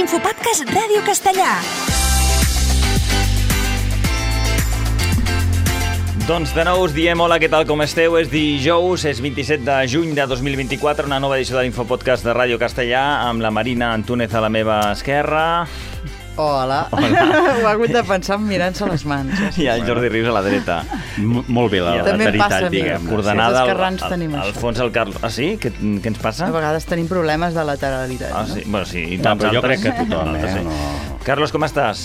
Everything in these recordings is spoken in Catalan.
Infopodcast Ràdio Castellà. Doncs de nou us diem hola, què tal, com esteu? És dijous, és 27 de juny de 2024, una nova edició de l'Infopodcast de Ràdio Castellà amb la Marina Antúnez a la meva esquerra. Hola. Ho ha hagut de pensar mirant-se les mans. I el Jordi Rius a la dreta. Molt bé la lateralitat, diguem. Coordenada al fons el Carlos. Ah, sí? Què ens passa? A vegades tenim problemes de lateralitat. Ah, sí? Bueno, sí. I no, però jo crec que tothom, sí. No. Carlos, com estàs?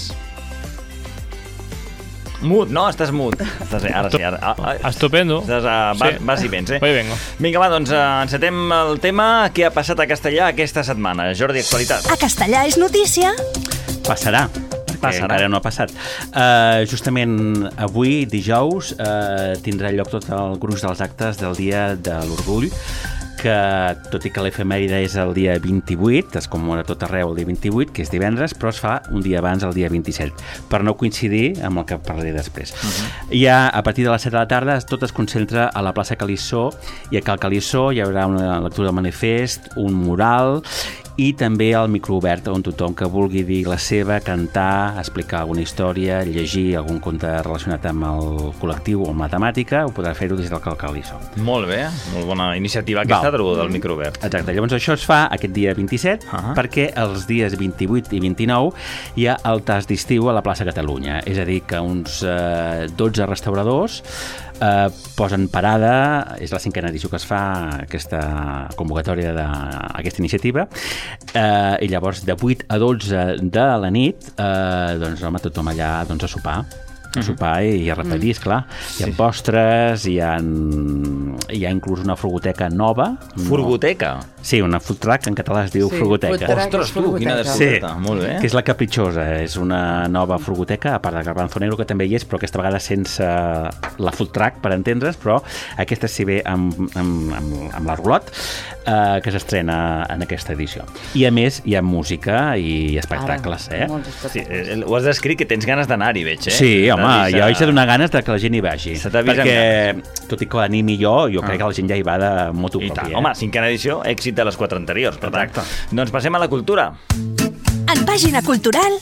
Mut, no? Estàs mut. Ara sí, ara. Estupendo. Vas i vens, eh? Voy vengo. Vinga, va, doncs encetem el tema. Què ha passat a Castellà aquesta setmana? Jordi, actualitat. A Castellà és notícia. Passarà, perquè encara no ha passat. Justament avui, dijous, tindrà lloc tot el gruix dels actes del Dia de l'Orgull, que, tot i que l'efemèride és el dia 28, es commemora tot arreu el dia 28, que és divendres, però es fa un dia abans, el dia 27, per no coincidir amb el que parlaré després. Ja a partir de les 7 de la tarda tot es concentra a la plaça Calissó, i a Cal Calissó hi haurà una lectura del manifest, un mural i també el microobert on tothom que vulgui dir la seva, cantar, explicar alguna història, llegir algun conte relacionat amb el col·lectiu o amb la temàtica, ho podrà fer-ho des del Cal Calissó. Molt bé, molt bona iniciativa aquesta del microobert. Exacte, llavors això es fa aquest dia 27 perquè els dies 28 i 29 hi ha el tas d'estiu a la plaça Catalunya, és a dir que uns 12 restauradors posen parada, és la 5a edició que es fa aquesta convocatòria d'aquesta iniciativa, i llavors de 8 a 12 de la nit doncs home, tothom allà doncs, a sopar i a repetir, esclar. Hi ha postres, hi ha inclús una furgoteca nova. Furgoteca? Sí, una food truck, en català es diu furgoteca. Ostres, tu, quina descoberta. Molt bé. Que és la Capritxosa, és una nova furgoteca, a part de Garbanzo Negro, que també hi és, però aquesta vegada sense la food truck, per entendre's, però aquesta sí ve amb l'Argolot, que s'estrena en aquesta edició. I a més hi ha música i espectacles, Sí, ho has descrit que tens ganes d'anar-hi, veig, eh? Sí, home, jo he de donar ganes de que la gent hi vagi. Perquè, tot i que l'animi jo crec que la gent ja hi va de moto propi. Home, 5a edició, èxit de les 4 anteriors. Exacte. Doncs passem a la cultura. En pàgina cultural...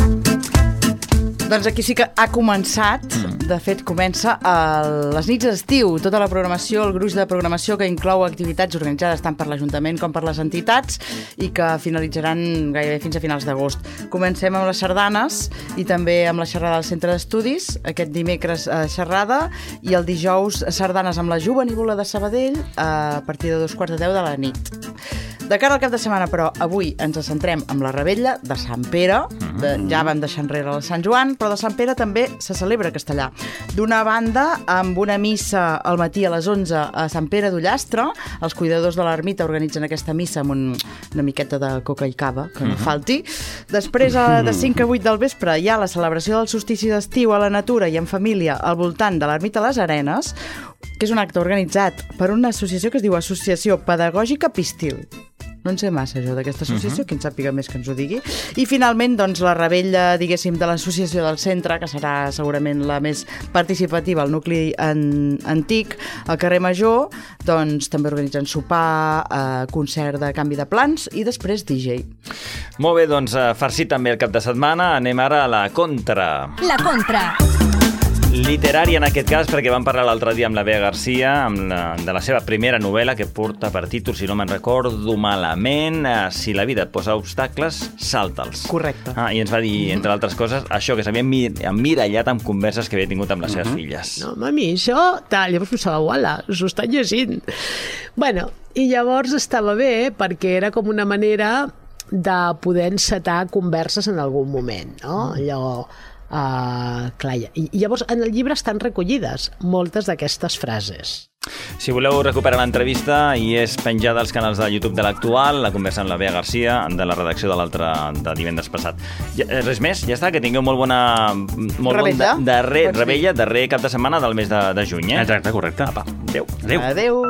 Doncs aquí sí que ha començat, de fet comença les nits d'estiu, tota la programació, el gruix de programació que inclou activitats organitzades tant per l'Ajuntament com per les entitats i que finalitzaran gairebé fins a finals d'agost. Comencem amb les sardanes i també amb la xerrada del Centre d'Estudis, aquest dimecres xerrada, i el dijous sardanes amb la Jovenívola de Sabadell a partir de 2:45 de la nit. De cara al cap de setmana, però, avui ens centrem amb la Revetlla de Sant Pere. Ja vam deixar enrere el Sant Joan, però de Sant Pere també se celebra a Castellà. D'una banda, amb una missa al matí a les 11 a Sant Pere d'Ullastre, els cuidadors de l'ermita organitzen aquesta missa amb una miqueta de coca i cava, que no falti. Després, de 5 a 8 del vespre, hi ha la celebració del solstici d'estiu a la natura i en família al voltant de l'ermita Les Arenes, que és un acte organitzat per una associació que es diu Associació Pedagògica Pistil. No en sé massa, jo, d'aquesta associació, qui en sàpiga més que ens ho digui. I, finalment, doncs, la Revetlla, diguéssim, de l'associació del centre, que serà segurament la més participativa, el nucli antic, al carrer Major, doncs també organitzen sopar, concert de canvi de plans i després DJ. Molt bé, doncs, farcit també el cap de setmana. Anem ara a la contra. La contra. Literària, en aquest cas, perquè vam parlar l'altre dia amb la Bea Garcia de la seva primera novel·la, que porta per títol, si no me'n recordo malament, Si la vida et posa obstacles, salta'ls. Correcte. I ens va dir, entre altres coses, això, que s'havia emmirallat amb converses que havia tingut amb les seves filles. No, mami, això, tal, llavors pensava, uala, s'ho estan llegint. Bueno, i llavors estava bé, perquè era com una manera de poder encetar converses en algun moment, no? Allò... clar, i llavors en el llibre estan recollides moltes d'aquestes frases. Si voleu recuperar l'entrevista, i és penjada als canals de YouTube de l'Actual, la conversa amb la Bea Garcia, de la redacció de l'altre de divendres passat. Res més? Ja està, que tingueu molt bon darrer cap de setmana del mes de juny, eh? Exacte, correcte. Apa, adéu. Adéu.